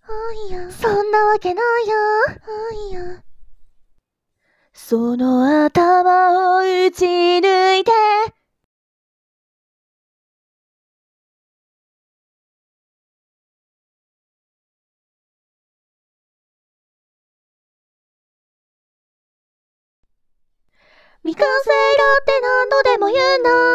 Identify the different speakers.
Speaker 1: そんなわけないよ。その頭を打ち抜いて未完成だって何度でも言うの。